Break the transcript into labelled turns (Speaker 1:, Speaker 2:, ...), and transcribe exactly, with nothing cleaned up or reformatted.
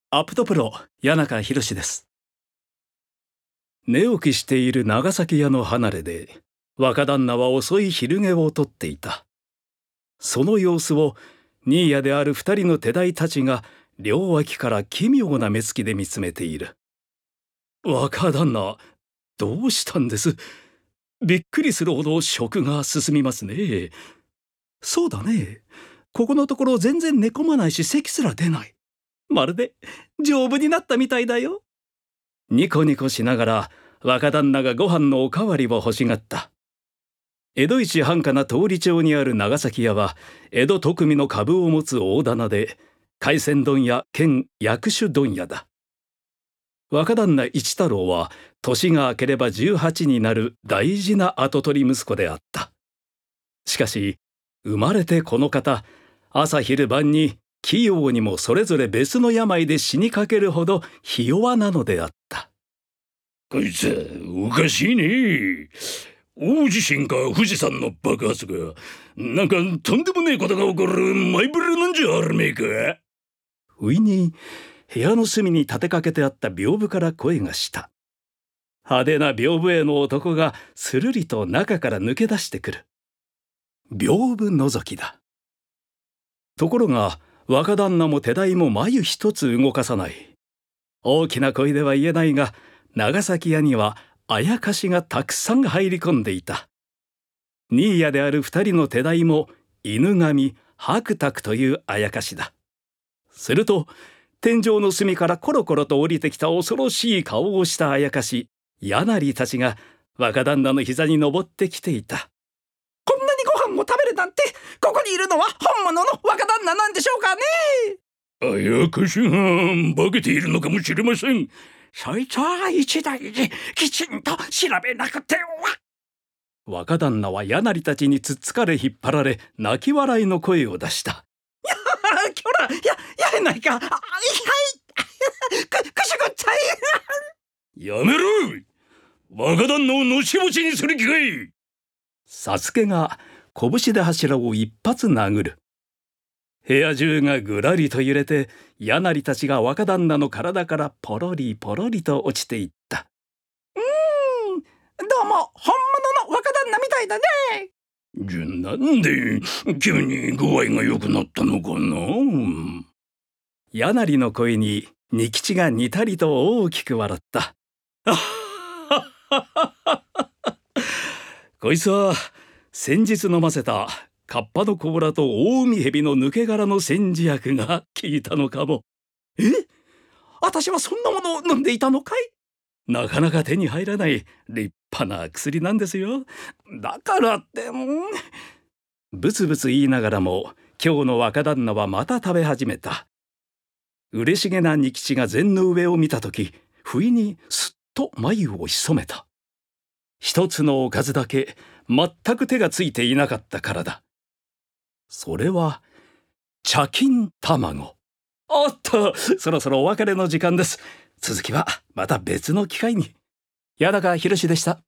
Speaker 1: アプトプロ谷中宏です。寝起きしている長崎屋の離れで若旦那は遅い昼寝をとっていた。その様子を新谷である二人の手代たちが両脇から奇妙な目つきで見つめている。若旦那、どうしたんです？びっくりするほど食が進みますね。そうだね。ここのところ全然寝込まないし咳すら出ない。まるで丈夫になったみたいだよ。ニコニコしながら若旦那がご飯のおかわりを欲しがった。江戸一繁華な通り町にある長崎屋は江戸徳見の株を持つ大店で、海鮮問屋兼薬種問屋だ。若旦那一太郎は年が明ければじゅうはちになる大事な跡取り息子であった。しかし生まれてこの方、朝昼晩に器用にもそれぞれ別の病で死にかけるほどひ弱なのであった。
Speaker 2: こいつおかしいね。大地震か富士山の爆発か、なんかとんでもねえことが起こる前触れなんじゃあるめえか。
Speaker 1: 不意に部屋の隅に立てかけてあった屏風から声がした。派手な屏風絵の男がするりと中から抜け出してくる。屏風覗きだ。ところが若旦那も手代も眉一つ動かさない。大きな声では言えないが、長崎屋にはあやかしがたくさん入り込んでいた。新谷である二人の手代も犬神白沢というあやかしだ。すると天井の隅からコロコロと降りてきた恐ろしい顔をしたあやかし柳たちが若旦那の膝に登ってきていた。
Speaker 3: こんなにご飯も食べるなんて、ここにいるのは本物の若旦那なんでしょうかね。
Speaker 2: あやかしが化けているのかもしれません。
Speaker 3: そいつは一大事きちんと調べなくては。
Speaker 1: 若旦那は柳たちにつっつかれ引っ張られ泣き笑いの声を出した。
Speaker 3: やきょら、や、やれないか。あ、はい。く、くしゅぐったい。
Speaker 2: やめろ。若旦那をのしぼちにする気かい。
Speaker 1: 佐助が拳で柱を一発殴る。部屋中がぐらりと揺れて、柳たちが若旦那の体からポロリポロリと落ちていった。
Speaker 3: うーん、どうも本物の若旦那みたいだね。
Speaker 2: じゃ、なんで急に具合が良くなったのかな。
Speaker 1: 柳の声に仁吉がにたりと大きく笑った。こいつは先日飲ませたカッパの甲羅と大海蛇の抜け殻の煎じ薬が効いたのかも。
Speaker 3: え？私はそんなものを飲んでいたのかい？
Speaker 1: なかなか手に入らない立派な薬なんですよ。
Speaker 3: だからってもう。
Speaker 1: ブツブツ言いながらも今日の若旦那はまた食べ始めた。嬉しげな仁吉が膳の上を見たとき、不意にすっと眉を潜めた。一つのおかずだけ全く手がついていなかったからだ。それは茶金卵。おっと、そろそろお別れの時間です。続きはまた別の機会に。谷中宏でした。